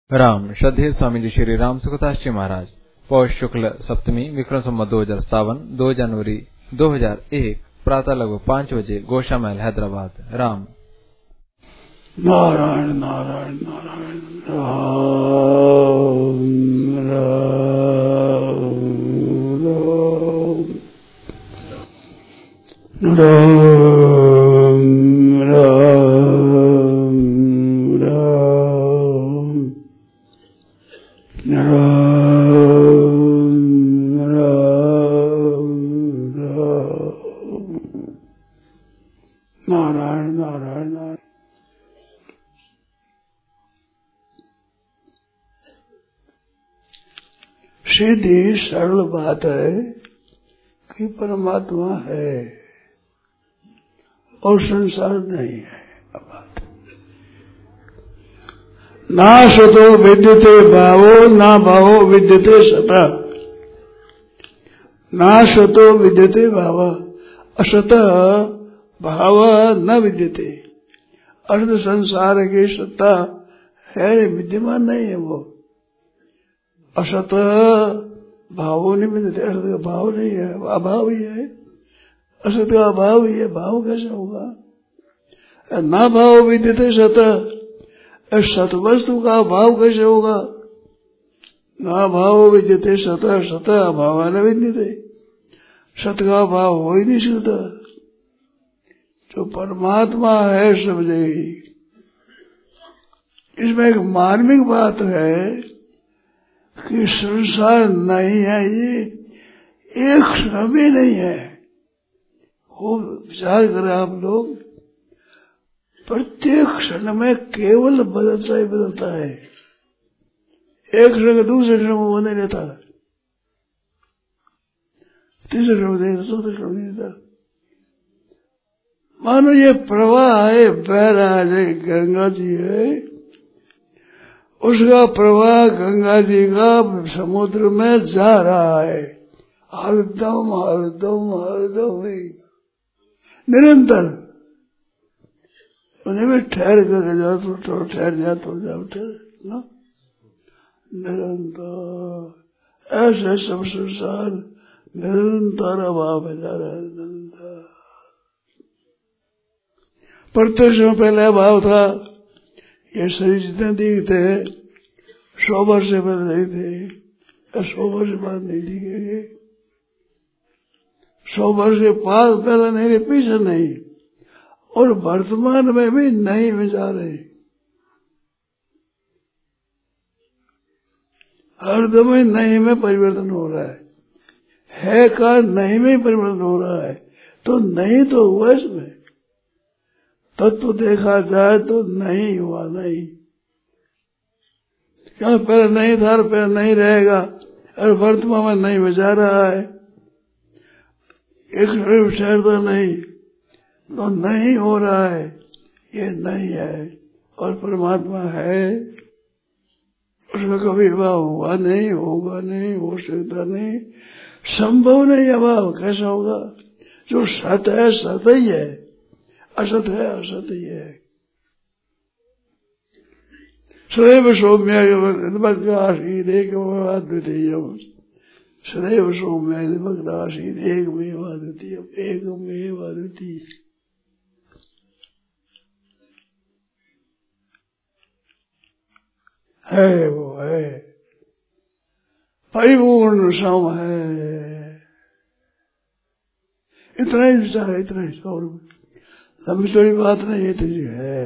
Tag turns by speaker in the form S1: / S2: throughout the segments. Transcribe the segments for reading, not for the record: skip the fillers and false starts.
S1: राम श्रद्धेय स्वामी जी श्री राम सुखदास जी महाराज पौष शुक्ल सप्तमी विक्रम संवत 2057 2 जनवरी 2001 प्रातः लगभग 5 बजे गोशा महल हैदराबाद। राम
S2: नारायण नारायण नारायण राम राम राम राम नारायण नारायण नारायण। सीधी सरल बात है कि परमात्मा है और संसार नहीं है। ना सतो विद्यते भावो ना भावो विद्यते सता। ना सतो विद्यते भाव असत भाव न विद्यते। अर्थ संसार की सत्ता है, विद्यमान नहीं है वो। असत भावों नहीं विद्यते, असत का भाव नहीं है, अभाव ही है। असत का अभाव ही है, भाव कैसे होगा? ना भाव विद्यते सत, सत वस्तु का अभाव कैसे होगा? ना भाव विद्यते सत, सत अभाव न विद्यते। सत का अभाव हो ही नहीं सकता। जो परमात्मा है सब जगह। इसमें एक मार्मिक बात है कि संसार नहीं है, ये एक क्षण भी नहीं है। खूब विचार करें आप लोग, प्रत्येक क्षण में केवल बदलता ही बदलता है। एक क्षण दूसरे क्षण में वो नहीं रहता, तीसरे क्षण में नहीं, चौथे क्षण नहीं रहता। मानो ये प्रवाह है, बह रहा है, गंगा जी है, उसका प्रवाह गंगा जी का समुद्र में जा रहा है, हरदम हरदम हरदम निरंतर। उन्हें भी ठहर कर जाओ तो ठहर जा तो जाओ ठहर ना, निरंतर। ऐसे सब संसार निरंतर अभाव जा रहा है, निरंतर। प्रत्यक्ष में पहले अभाव था। ये शरीर जितने दिखते हैं 100 वर्ष से पहले नहीं थे, 100 वर्ष बाद नहीं दिखेंगे। 100 वर्ष के पास पहले नहीं रहे, पीछे नहीं, और वर्तमान में भी नहीं में जा रहे। हर दम नहीं में परिवर्तन हो रहा है का नहीं में परिवर्तन हो रहा है। तो नहीं तो हुआ इसमें। तत्व देखा जाए तो नहीं हुआ, नहीं। क्या पहले नहीं था, पहले नहीं रहेगा, और वर्तमान में नहीं में जा रहा है। एक शहर तो नहीं, तो नहीं हो रहा है, ये नहीं है। और परमात्मा है, उसका कभी अभाव हुआ नहीं, होगा नहीं, हो सकता नहीं, संभव नहीं। अभाव कैसा होगा? जो सत है सत ही है, असत है असत ही है। सदैव सौम्य एकमेवाद्वितीयम्, सदैव सौम्य एकमेवाद्वितीयम्, एकमेवाद्वितीय। है वो है, परिपूर्ण सम है। इतना ही विचार है, इतना ही। और लंबी थोड़ी बात नहीं है, तुझे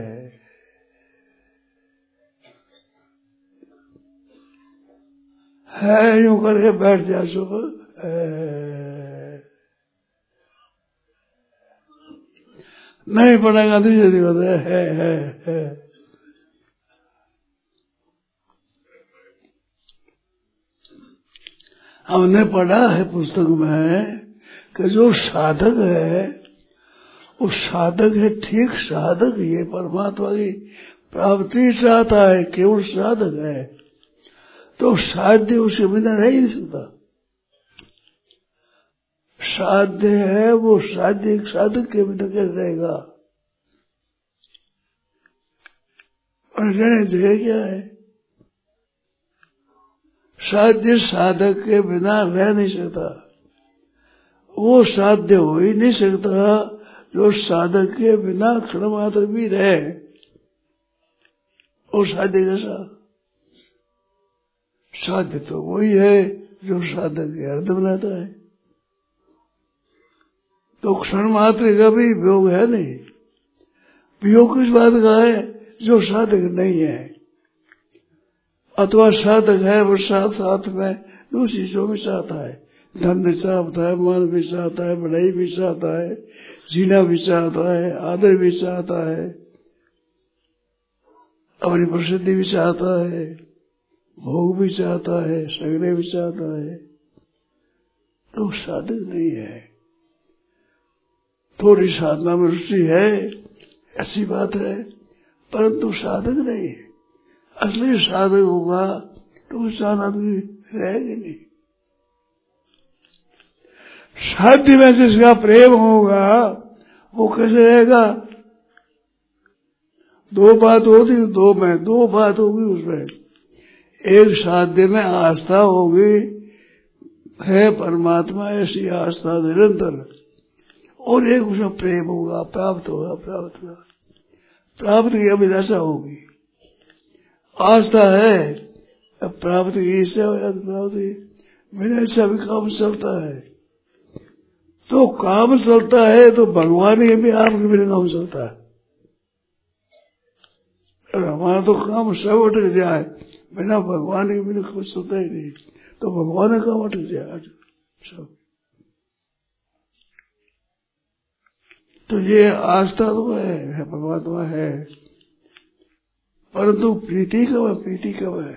S2: है यूं करके बैठ जा सुबह। नहीं पढ़ेगा दूसरे दिन है। हमने पढ़ा है पुस्तक में कि जो साधक है वो साधक है, ठीक साधक। ये परमात्मा की प्राप्ति चाहता है, केवल साधक है। तो साध्य उसके बिना रह ही नहीं सकता। साध्य है वो, साध्य एक साधक के बिना कैसे रहेगा? और रहने जगह क्या है? साध्य साधक के बिना रह नहीं सकता, वो साध्य हो ही नहीं सकता जो साधक के बिना क्षण मात्र भी रहे। और साध्य कैसा? साध्य तो वही है जो साधक के अर्थ बनाता है। तो क्षण मात्र का भी वियोग है नहीं। वियोग किस बात का है? जो साधक नहीं है, अथवा साधक है वो साथ साथ में दूसरी चीजों भी चाहता है। धन भी चाहता है, मान भी चाहता है, बढ़ाई भी चाहता है, जीना भी चाहता है, आदर भी चाहता है, अपनी प्रसिद्धि भी चाहता है, भोग भी चाहता है, सगरे भी चाहता है। तो साधक नहीं है। थोड़ी साधना में रुचि है, ऐसी बात है, परंतु साधक नहीं है। असली साधक होगा तो उस आदमी रहेगा नहीं। साध्य में जिसका प्रेम होगा वो कैसे रहेगा? दो बात होती, दो बात होगी उसमें। एक साध्य में आस्था होगी, है परमात्मा ऐसी आस्था निरंतर, और एक उसमें प्रेम होगा, प्राप्त होगा, प्राप्त की अभिलाषा होगी। आस्था है, अब प्राप्त की इच्छा हो जाती, प्राप्त बिना इच्छा भी काम चलता है। तो काम चलता है तो भगवान के भी आपके बिना काम चलता है। और हमारा तो काम सब अटक जाए, बिना भगवान के बिना कुछ चलता ही नहीं, तो भगवान का काम अटक जाए सब। तो ये आस्था तो है, परमात्मा है, परंतु प्रीति कब है? प्रीति कब है?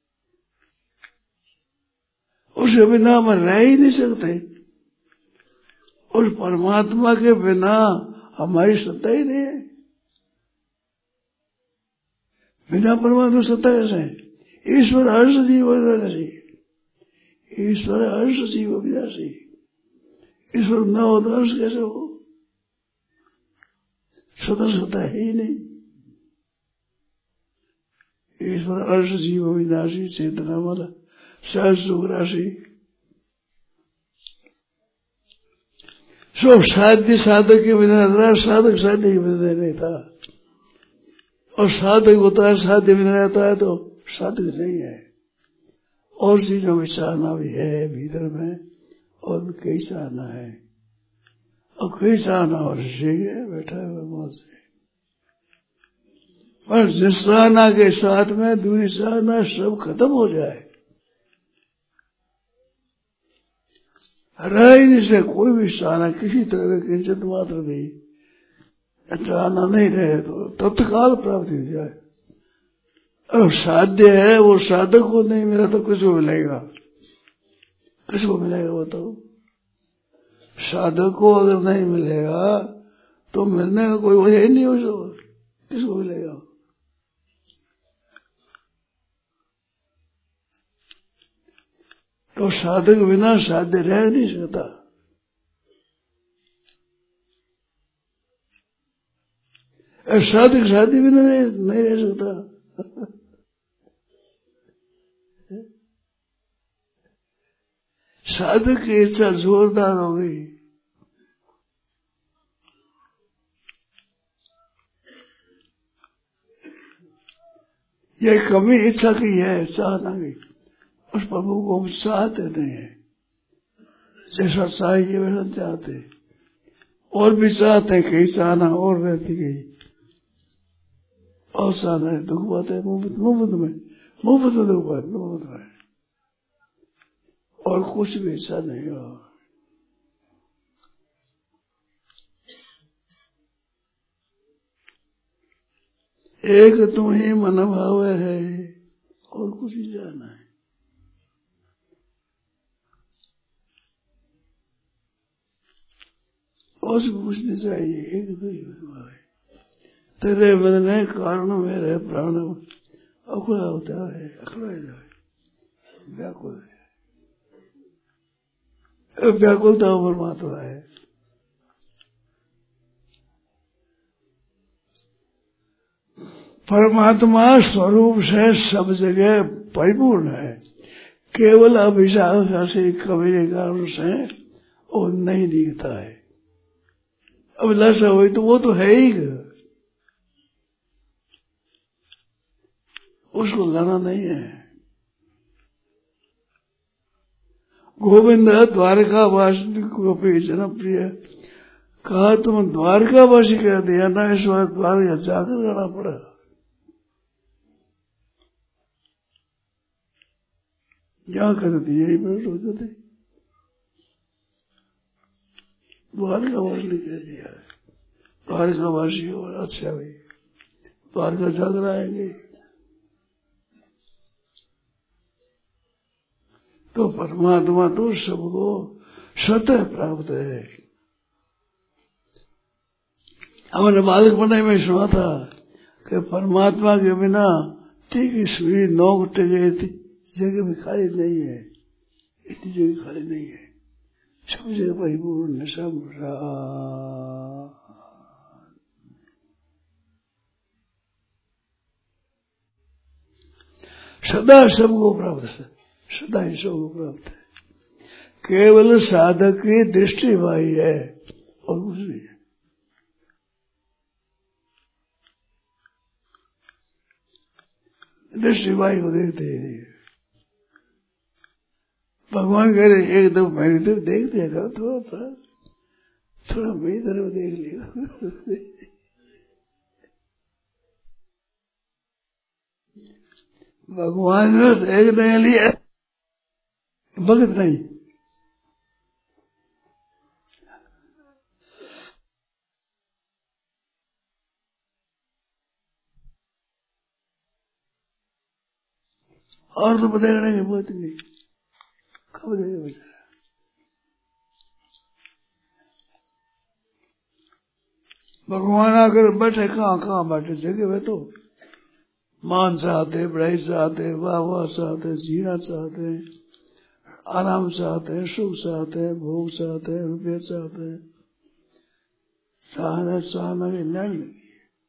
S2: उसके बिना हम रह ही नहीं सकते। उस परमात्मा के बिना हमारी सत्ता ही नहीं है। बिना परमात्मा सत्ता कैसे है? ईश्वर हर्ष जीव अविनाशी, ईश्वर हर्ष जीव अविनाशी। ईश्वर न हो तो हर्ष कैसे हो? स्वतः सत्ता है ही नहीं। ईश्वर हर्ष जीव अविनाशी, चेतना वाला, सहज सुख राशि। सो साध्य साधक के बिना रहा, साधक साध्य के बिना नहीं था। और साधक होता है, साध्य बिना रहता है तो साधक नहीं है। और चीजों में चाहना भी है भीतर में, और कई चाहना है, और कई चाहना और सीखे बैठा है मौत से। पर जिस चाहना के साथ में दूसरी चाहना सब खत्म हो जाए, रह ही नहीं से कोई भी चाहना किसी तरह की किंचित मात्र भी चाहना नहीं रहे तो तत्काल प्राप्ति हो जाए। और साध्य है, वो साधक को नहीं मिला तो किसको मिलेगा? किसको मिलेगा बताओ? साधक को अगर नहीं मिलेगा तो मिलने का कोई वजह ही नहीं हो सकता। किसको मिलेगा? तो साधक बिना साध्य रह नहीं सकता। साधक साध्य बिना नहीं रह सकता। साधक की इच्छा जोरदार हो गई, ये कमी इच्छा की है, चाहना की। उस प्रभु को हम चाहते नहीं है, जैसा चाहिए वैसा चाहते, और भी चाहते कहीं चाहना और रहती गई, और चाहना है दुख पाते मुफ्त में दुख पाते मुफ्त में, और कुछ भी ऐसा नहीं हो। एक तुम ही मन भाव है, और कुछ ही जाना है। और पूछने चाहिए, एक तो ही भाव है। तेरे मन में कारण मेरे प्राण अखड़ा होता है, अखड़ा जाए, व्याकुल है। व्याकुलता परमात्मा है। परमात्मा स्वरूप से सब जगह परिपूर्ण है, केवल अभिलाषी कभी के कारण से वो नहीं दिखता है। अभिलाषा हुई तो वो तो है ही, उसको लाना नहीं है। गोविंद द्वारकावासी को भी जनप्रिय कहा, तुम द्वारकावासी कह दिया ना, इस बार द्वारका जाकर जाना पड़ा। यहाँ कर दिए यही बैठ होते थे, द्वारकावासी ने कह दिया है। द्वारकावासी और अच्छा भाई द्वारका जाकर आएंगे तो परमात्मा तो सबको स्वतः प्राप्त है। हमने बालक बनाई में सुना था कि परमात्मा के बिना तीखी सुई नोक टेके जगह भी खाली नहीं है, इतनी जगह खाली नहीं है, सब जगह परिपूर्ण सब सदा सबको प्राप्त है, सदा ही सबको प्राप्त है। केवल साधक की दृष्टि भाई है और कुछ नहीं है। दृष्टि भाई को देखते ही नहीं। भगवान कह रहे एक दम मेरी तरफ देख दिया करो, थोड़ा सा थोड़ा मेरी तरफ देख लिया। भगवान ने देख नहीं लिया, भगत नहीं। और तो देखने की बात नहीं, कब देखे बेचारा। भगवान आकर बैठे कहाँ बैठे जगह में, तो मान चाहते, बड़ाई चाहते, वाह चाहते, जीना चाहते, आराम चाहते, सुख चाहते, भोग चाहते, रुपये चाहते, चाहना की नैन लगी।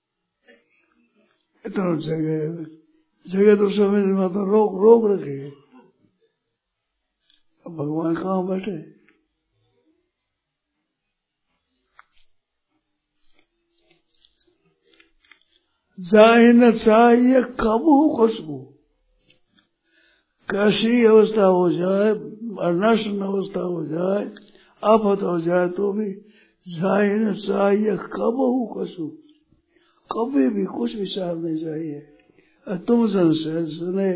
S2: इतना जगह तो समझ में तो रोक रखे। अब भगवान कहाँ बैठे? जाए न चाहिए कबू खुशबू, कैसी अवस्था हो जाए, नष्ट अवस्था हो जाए, आफत हो जाए तो भी जाए न चाहिए कबू खुशबू, कभी भी कुछ विचार नहीं चाहिए। तुम सुने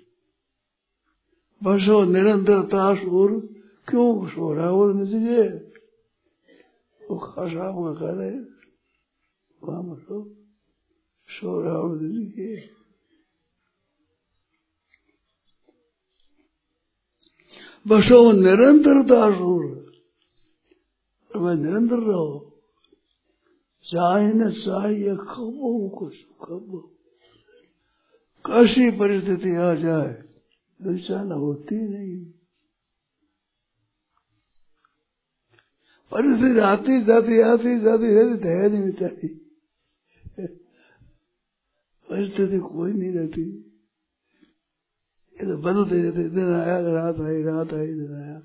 S2: बसो निरंतरता सुर क्यों सो रहा वो नजरिए, वो खासा हुआ करे वहां बसो सो रहा हो नजरिए। बसो निरंतरता सुर, मैं निरंतर रहो, चाहे न चाहिए कबो कुछ, कबो कैसी परिस्थिति आ जाए बेचाना होती नहीं। परिस्थिति आती जाती रहती है नहीं बेचारी, परिस्थिति कोई नहीं रहती, ये तो बदलते रहते, दिन आया रात आई दिन आया।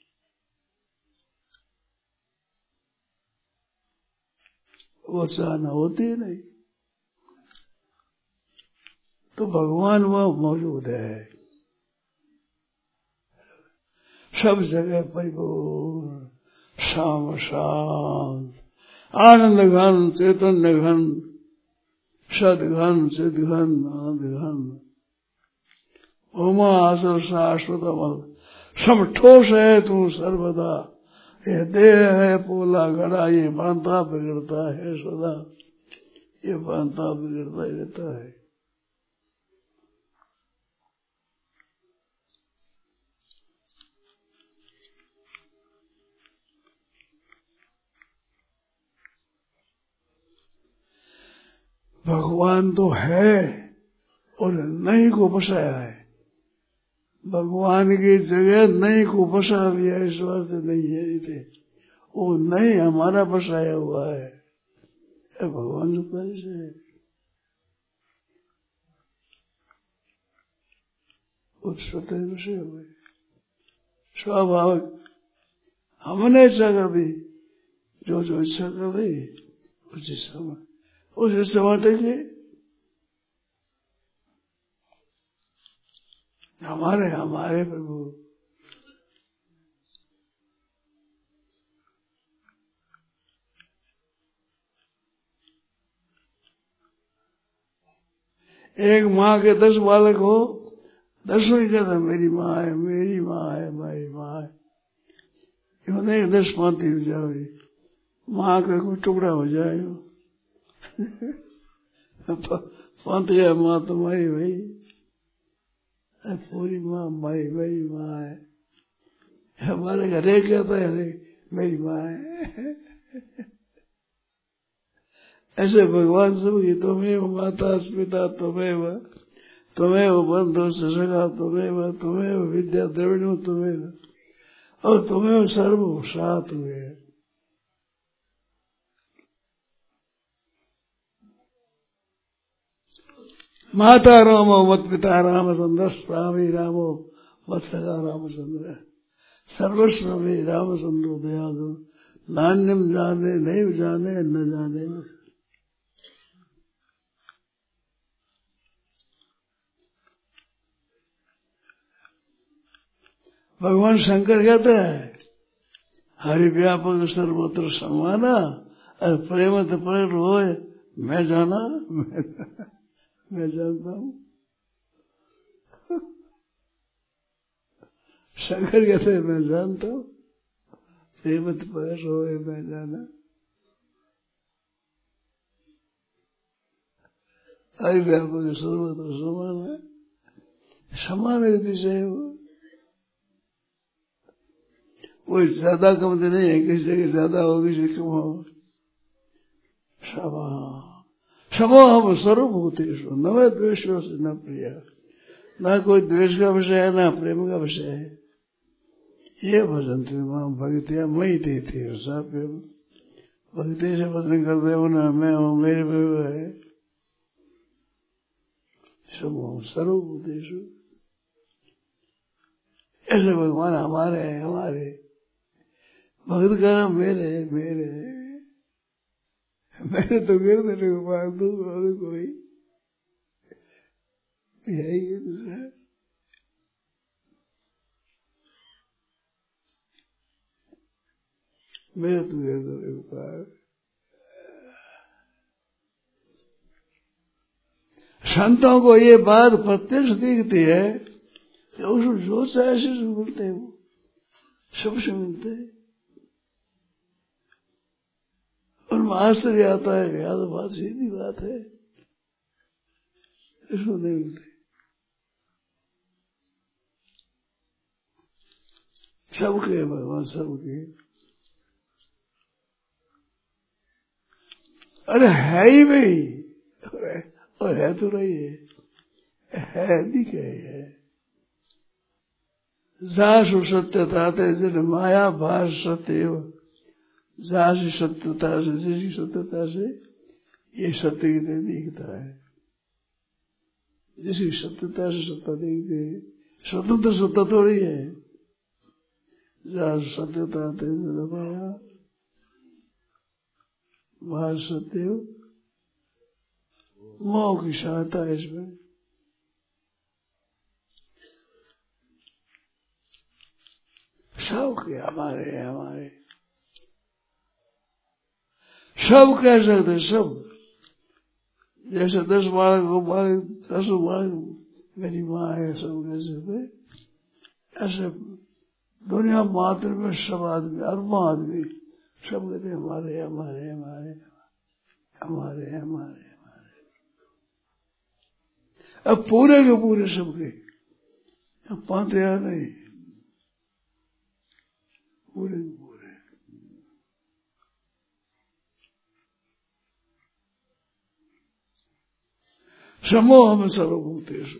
S2: वो चाहना होती ही नहीं, तो भगवान वह मौजूद है सब जगह, परिपूर्ण शाम शांत आनंद घन चैतन्य घन सदघन सिद्धघन आनंद घन उमा आसर शाश्वत अमल सब ठोस है तू सर्वदा, ये देह है पोला घड़ा, ये बनता बिगड़ता है सदा, ये बनता बिगड़ता ही रहता है। भगवान तो है और नहीं को बसाया है, भगवान की जगह नहीं को बसा दिया, इस वास्ते नहीं है इसे, वो नहीं हमारा बसाया हुआ है, भगवान तो पहले से है, वो स्वतः बसे हुए। स्वाभाविक हमने इच्छा कर दी, जो जो इच्छा कर दी उसी समय टेके। हमारे प्रभु एक माँ के 10 बालक हो, 10 ही कहता मेरी माँ है, मेरी माँ है, मेरी माँ है। क्यों नहीं 10 पाती हो जाओगी, माँ का कोई टुकड़ा हो जाएगा। पंथ है माँ तुम्हारी भाई, पूरी माँ मेरी माँ है। हमारे घर एक कहता है मेरी माँ है। ऐसे भगवान सबकी तुम्हें माता पिता तुम्हें बंधु सगा तुम्हें विद्या द्रविणो तुम्हें और तुम्हें सर्व साथ हुए। माता रामो मत पिता रामचंद्र स्वामी रामो मत सगा रामचंद्र सर्वस्व में रामचंद्र दयालु नान्यम जाने नहीं जाने न जाने। भगवान शंकर कहते हैं हरि व्यापक सर्वत्र समाना और प्रेम पर रोए मैं जाना मैं जानता हूँ। शंकर कहते हैं मैं जानता हूँ, प्रेम पर रोए मैं जाना। हरि व्यापक सर्वत्र समाना, समान रीति से कोई ज्यादा कम तो नहीं है, किसी जगह ज्यादा हो किसी कम हो। समो हम सर्वभूतेषु न मैं द्वेष से न प्रिय, न कोई द्वेष का विषय है न प्रेम का विषय है। ये भजन थे माँ भक्तिया मई देती है, सब भक्ति से भजन करते हो ना, मैं हूँ मेरे में है। समो हम सर्वभूतेषु, ऐसे भगवान हमारे हैं, हमारे भक्त का मेरे मेरे मैंने तो गिर देने को मार दू और कोई यही है दूसरा। मेरे तो गिर देने को पार। संतों को ये बात प्रत्यक्ष दिखती है कि उसको जो चाहे से मिलते हैं, वो सबसे मिलते हैं। और आश्चर्य आता है, याद बात सीधी बात है, इसको नहीं मिलते। सबके भगवान सबके, अरे है ही भाई, और है तो रही है दिखे है। जासु सत्यता थे जिन माया भाष सत्य, जासी सत्यता से जैसी सत्यता से ये सत्य की दिखता है, जैसी सत्यता से सत्ता दिखती है। स्वतंत्र सत्ता थोड़ी है। जासु सत्यता थे जिन माया भाष सत्य, मोह की सहायता है इसमें। सब के हमारे हमारे सब कह सकते, सब जैसे 10 बालक को 10 बालक मेरी माँ है, सब कह सकते। ऐसे दुनिया मात्र में सब आदमी, अरबों आदमी सब कहते हमारे हमारे हमारे हमारे हमारे हमारे। अब पूरे के पूरे सबके, अब पांतया नहीं, पूरे के पूरे। समो हम सर्वभूतेषु,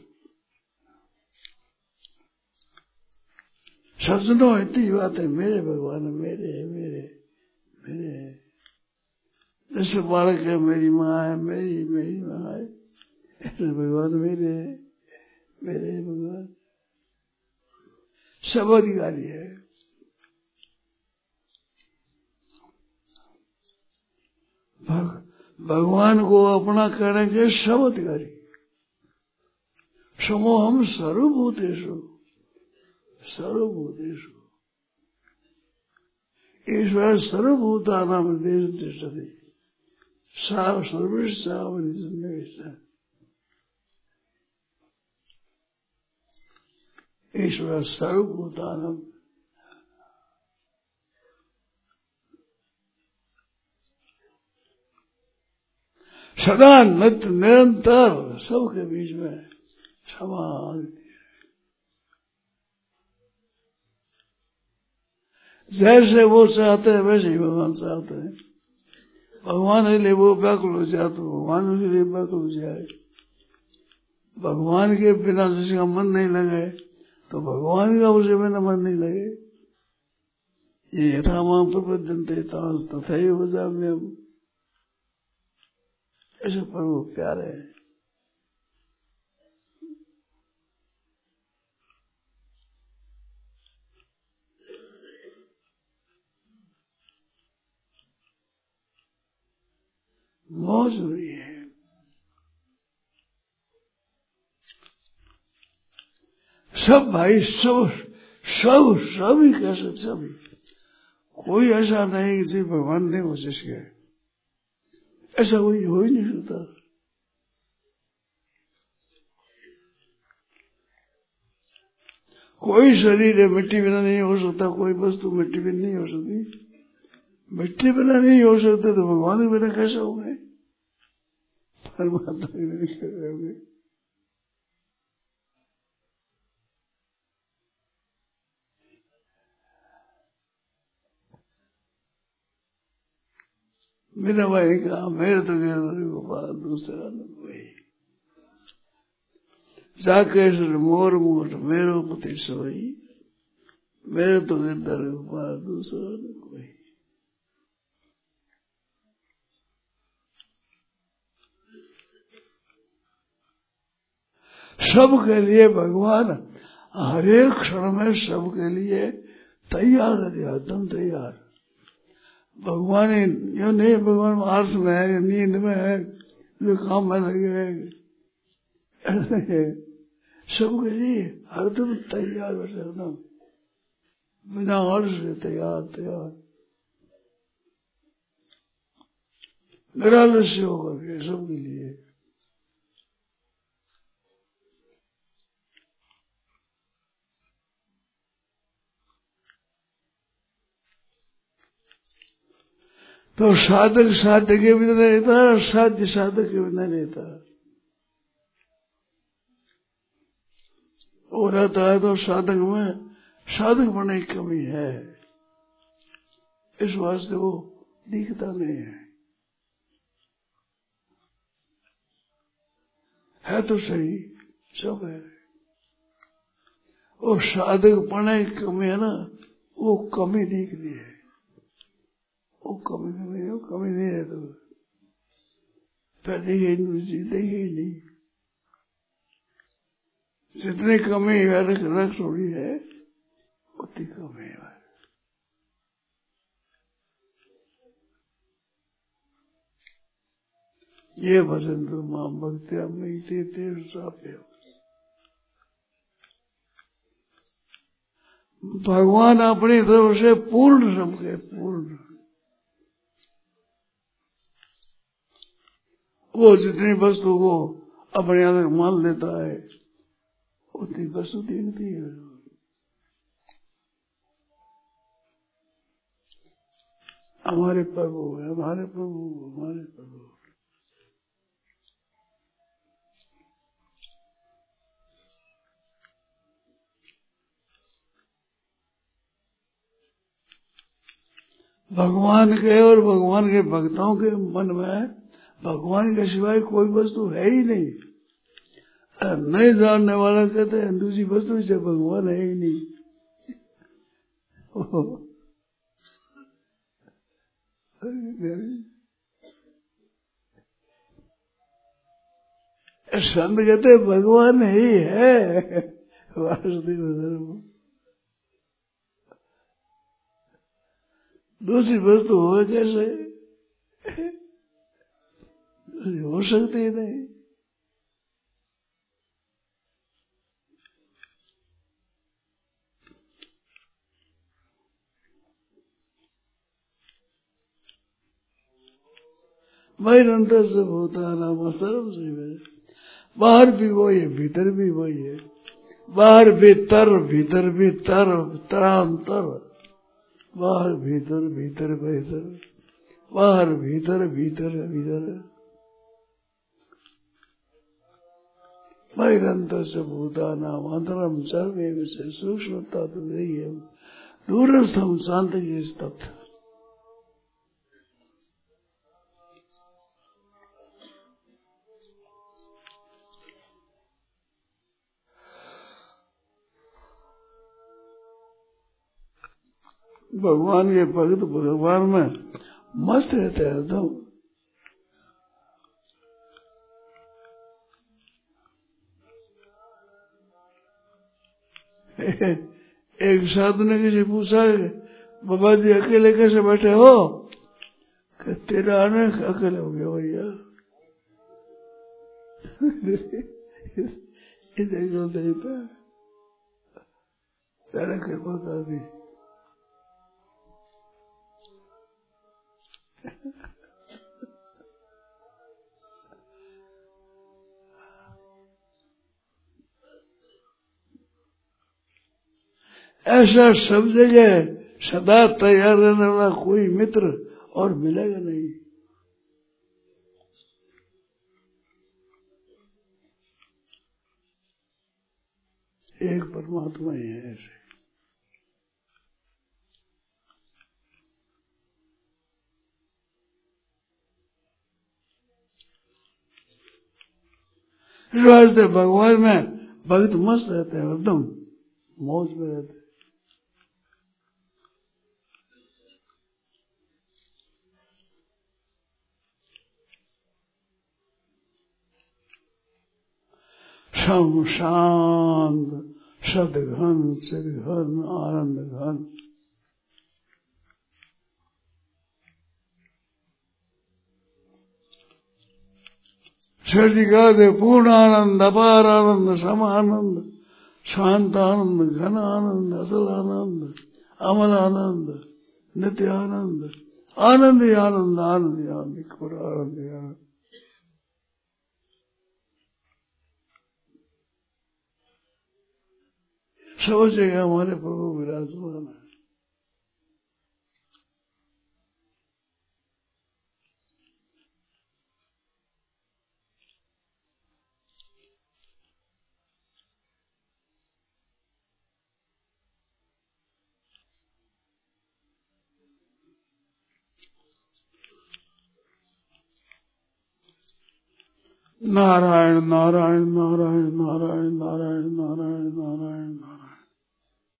S2: सज्जनों इतनी बात है, मेरे भगवान मेरे मेरे मेरे। जैसे बालक है मेरी माँ है, मेरी मेरी माँ है, ऐसे भगवान मेरे मेरे भगवान। सब अधिकारी है। भगवान को अपना कहने के सब अधिकारी। समोहम सर्वभूतेषु सर्वभूतेषु ईश्वर सर्वभूतानां हृदये तिष्ठति सर्वेषां ईश्वर सर्वभूतानां सदा नित्य निरंतर सबके बीच में क्षमा। जैसे वो चाहते हैं वैसे ही भगवान चाहते हैं। भगवान के लिए वो व्याकुल हो जाए तो भगवान के लिए व्याकुल हो जाए। भगवान के बिना जिसका मन नहीं लगे तो भगवान का उसे बिना मन नहीं लगे। ये यथा मां प्रपद्यन्ते तथैव भजाम्यहम्। ऐसे प्रभु प्यारे हैं। मौज हुई है। सब भाई सब सब सभी कैसे सभी कोई ऐसा नहीं कि जी भगवान नहीं हो जिसके ऐसा कोई हो ही नहीं सकता। कोई शरीर है मिट्टी बिना नहीं हो सकता। कोई वस्तु मिट्टी बिना नहीं हो सकती। मिट्टी बिना नहीं हो सकते तो भगवान के बिना कैसे होंगे। परमात्मा के बिना कैसे होंगे। मेरा भाई कहा मेरे तो गोपाल दूसरा न कोई। जाके मोर मोट मेरो पति सोई मेरे तो गिरधर गोपाल दूसरा न कोई। सबके लिए भगवान हर एक क्षण में सबके लिए तैयार है। एकदम तैयार। भगवान यो नहीं भगवान आर्स में है नींद में है जो काम में लगे है। सबके लिए हरदम तैयार रहना बिना अर्ज के तैयार तैयार निरालस्य होकर के सबके लिए। तो साधक साध्य के बिना रहता साध्य साधक के बिना रहता। वो रहता है तो साधक में साधक बनने की कमी है। इस वास्ते वो दिखता नहीं है तो सही सब है। वो साधक बनने की कमी है ना वो कमी दिख रही है। वो कमी नहीं है तो पहले ही नहीं। जितनी कमी रख छोड़ी है उतनी कमी है। ये भजन तो मां भक्त्या मयि ते साप्य। भगवान अपनी तरफ से पूर्ण सबके पूर्ण। वो जितनी वस्तु को अपने अंदर मान लेता है उतनी वस्तु दिखती है। हमारे प्रभु है हमारे प्रभु हमारे प्रभु। भगवान के और भगवान के भक्तों के मन में भगवान के सिवाय कोई वस्तु है ही नहीं। नहीं जानने वाला कहते हैं दूसरी वस्तु से भगवान है ही नहीं। संत कहते भगवान ही है वासुदेव धर्म। दूसरी वस्तु हो कैसे? हो सकती ही नहीं। वैरंतर से होता नाम सर्व से, बाहर भी वही है, भीतर भी वही है। बाहर भीतर, भीतर भीतर, तरांतर, बाहर भीतर, भीतर भीतर, बाहर भीतर, भीतर भीतर। वैरंतर से भूता नाम अंतरम सर्वे विषय सूक्ष्मता तो नहीं है, दूरस्थम शांति तत्व। भगवान के भक्त भगवान में मस्त रहते हैं एकदम। एक साधु ने किसी पूछा, बाबा जी अकेले कैसे बैठे हो? कि तेरा आने अकेले हो गया भैया। एकदम नहीं था, तेरा कृपा कर दी। ऐसा सब जगह सदा तैयार रहने वाला कोई मित्र और मिलेगा नहीं। एक परमात्मा ही है ऐसे। इस वास्ते भगवान में भक्त मस्त रहते हैं, एकदम मौज में रहते हैं। सम शांत सदघन चिदघन आनंद घन। सचिकादे पूर्ण आनंद, अपार आनंद, समानंद, शांत आनंद, घन आनंद, असल आनंद, अमल आनंद, नित्य आनंद, आनंद ही आनंद, आनंद ही आनंद, आनंद ही आनंद। सब जगह हमारे प्रभु विराजमान है। नारायण नारायण नारायण नारायण नारायण नारायण नारायण नारायण।